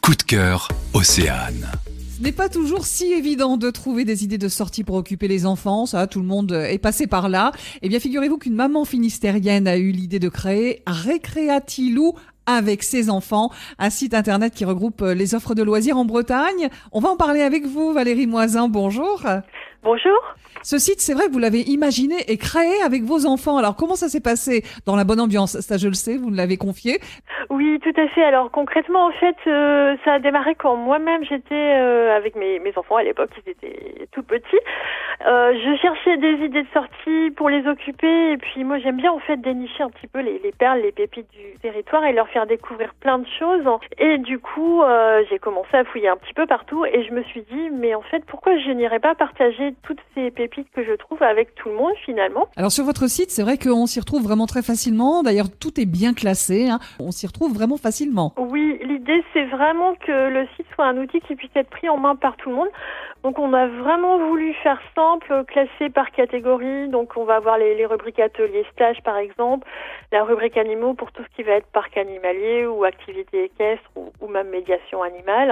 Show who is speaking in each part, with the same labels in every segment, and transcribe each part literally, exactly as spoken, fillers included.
Speaker 1: Coup de cœur, Océane.
Speaker 2: Ce n'est pas toujours si évident de trouver des idées de sortie pour occuper les enfants. Ça, tout le monde est passé par là. Eh bien, figurez-vous qu'une maman finistérienne a eu l'idée de créer Récréatilou avec ses enfants, un site internet qui regroupe les offres de loisirs en Bretagne. On va en parler avec vous, Valérie Moisin. Bonjour.
Speaker 3: Bonjour.
Speaker 2: Ce site, c'est vrai, vous l'avez imaginé et créé avec vos enfants. Alors, comment ça s'est passé dans la bonne ambiance? Ça, je le sais, vous me l'avez confié.
Speaker 3: Oui, tout à fait. Alors, concrètement, en fait, euh, ça a démarré quand moi-même, j'étais euh, avec mes, mes enfants à l'époque, ils étaient tout petits. Euh, je cherchais des idées de sortie pour les occuper. Et puis, moi, j'aime bien, en fait, dénicher un petit peu les, les perles, les pépites du territoire et leur faire découvrir plein de choses. Et du coup, euh, j'ai commencé à fouiller un petit peu partout et je me suis dit, mais en fait, pourquoi je n'irais pas partager toutes ces pépites que je trouve avec tout le monde finalement.
Speaker 2: Alors sur votre site, c'est vrai qu'on s'y retrouve vraiment très facilement. D'ailleurs, tout est bien classé. Hein. On s'y retrouve vraiment facilement.
Speaker 3: Oui, l'idée c'est vraiment que le site soit un outil qui puisse être pris en main par tout le monde. Donc on a vraiment voulu faire simple, classer par catégorie. Donc on va avoir les, les rubriques ateliers stage par exemple, la rubrique animaux pour tout ce qui va être parc animalier ou activité équestre ou, ou même médiation animale.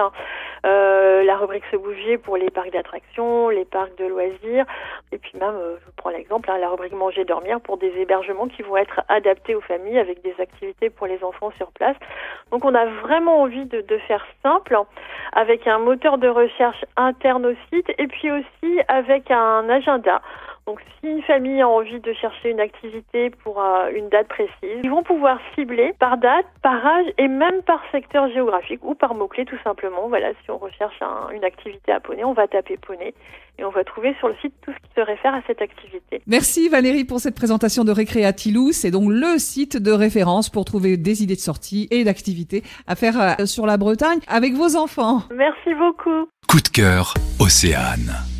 Speaker 3: Euh, la rubrique se bouger pour les parcs d'attractions, les parcs de loisirs. Et puis même, euh, je prends l'exemple, hein, la rubrique manger, dormir pour des hébergements qui vont être adaptés aux familles avec des activités pour les enfants sur place. Donc on a vraiment envie de, de faire simple avec un moteur de recherche interne au site et puis aussi avec un agenda. Donc si une famille a envie de chercher une activité pour euh, une date précise, ils vont pouvoir cibler par date, par âge et même par secteur géographique ou par mots-clés tout simplement. Voilà, si on recherche un, une activité à poney, on va taper poney et on va trouver sur le site tout ce qui se réfère à cette activité.
Speaker 2: Merci Valérie pour cette présentation de Récréatilou. C'est donc le site de référence pour trouver des idées de sortie et d'activités à faire euh, sur la Bretagne avec vos enfants.
Speaker 3: Merci beaucoup.
Speaker 1: Coup de cœur, Océane.